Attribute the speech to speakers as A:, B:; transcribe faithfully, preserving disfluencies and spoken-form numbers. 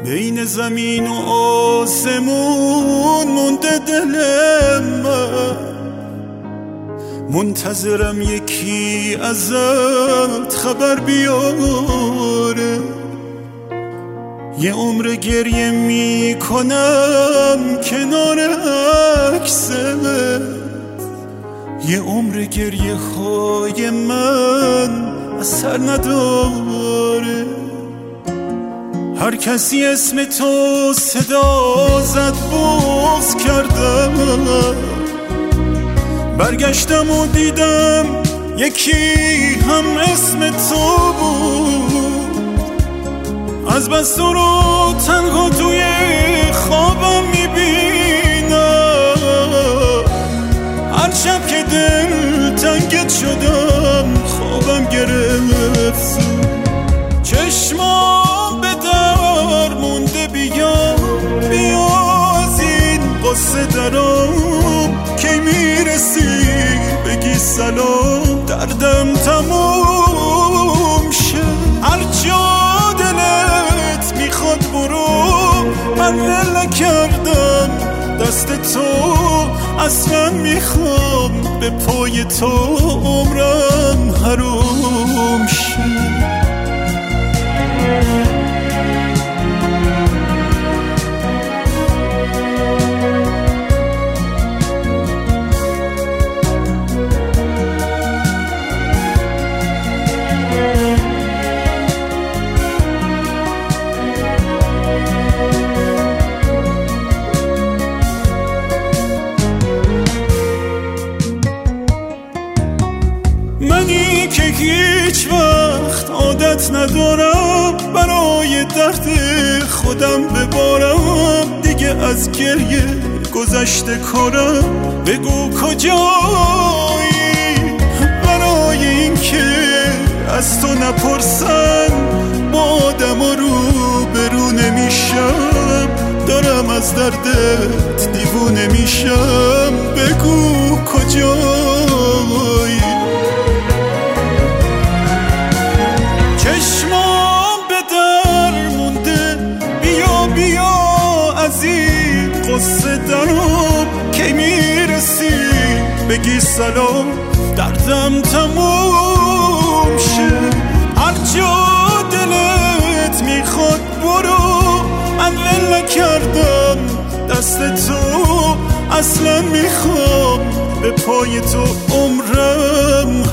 A: بین زمین و آسمون مونده دل من، منتظرم یکی ازت خبر بیاره. یه عمر گریه میکنم کنار عکست، یه عمر گریه های من اثر نداره. هر کسی اسم تو صدا زد بغض کردم، برگشتم و دیدم یکی هم اسم تو بود. از بس تو رو تنها توی خوابم میبینم، هر شب که دل تنگت شدم خوابم گرفت. چشمام به در مونده، بیا بیا از این قصه درام. کی میرسی بگی سلام، دردم تموم شد. هر جا دلت میخواد برو، من ول نکردم دست تو. اصلا میخوام به پای تو عمرم حروم شد. منی که هیچ وقت عادت ندارم برای درد خودم ببارم. دیگه از گریه گذشته کارم، بگو کجایی برای این که از تو نپرسن. با آدم ها رو برو نمیشم، دارم از دردت دیوونه میشم. بگو کجایی. چشمام به در مونده، بیا بیا از این قصه درام. کی میرسی بگی سلام، دردم تموم شد. هر جا دلت میخواد برو، من ول نکردم دست تو. اصلا میخوام به پای تو عمرم